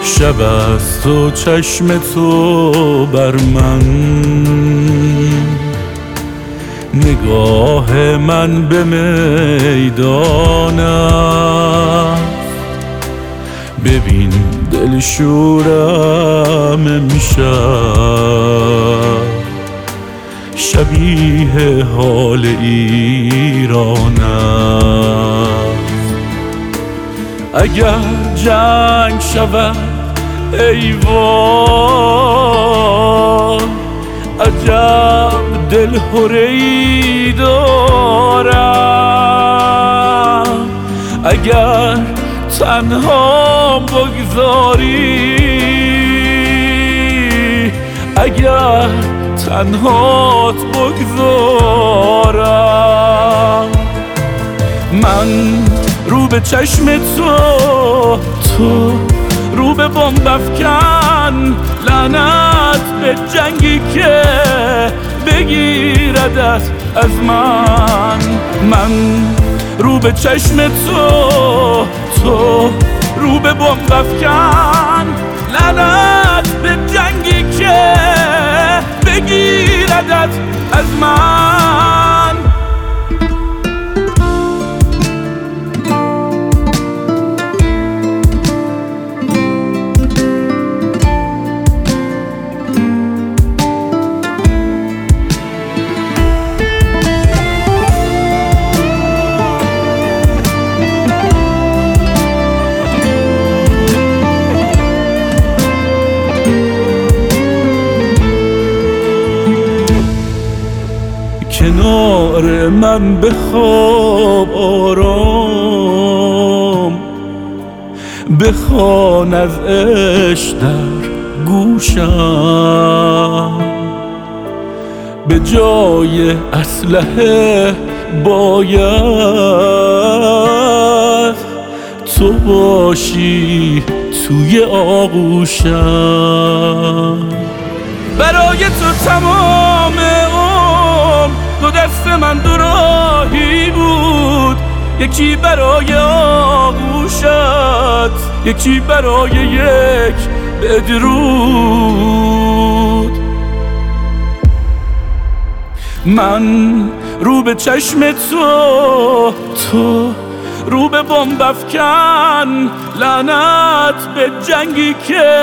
شب است و چشم تو بر من، نگاه من به میدان است. ببین دلشورم امشب شبیه حال ایران است. اگر جنگ شود ای وای، عجب دلهره‌ای دارم. اگر تنها بگذاری، اگر تنهات بگذارم، من رو به چشم تو رو به بمب افکن، لعنت به جنگی که بگیردت از من. من رو به چشم تو رو به بمب افکن، لعنت به جنگی که بگیردت از من. کنار من بخواب آرام، بخوان از عشق در گوشم. به جای اسلحه باید تو باشی توی آغوشم. برای تو تمام دو دست من دو راهی بود، یکی برای آغوشت، یکی برای یک بدرود. من رو به چشم تو رو به بمب افکن، لعنت به جنگی که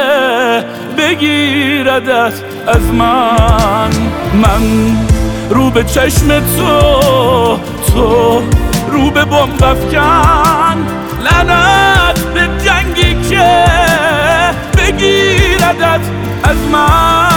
بگیردت از من. من رو به چشم تو رو به بمب افکن، لعنت به جنگی که بگیردت از من.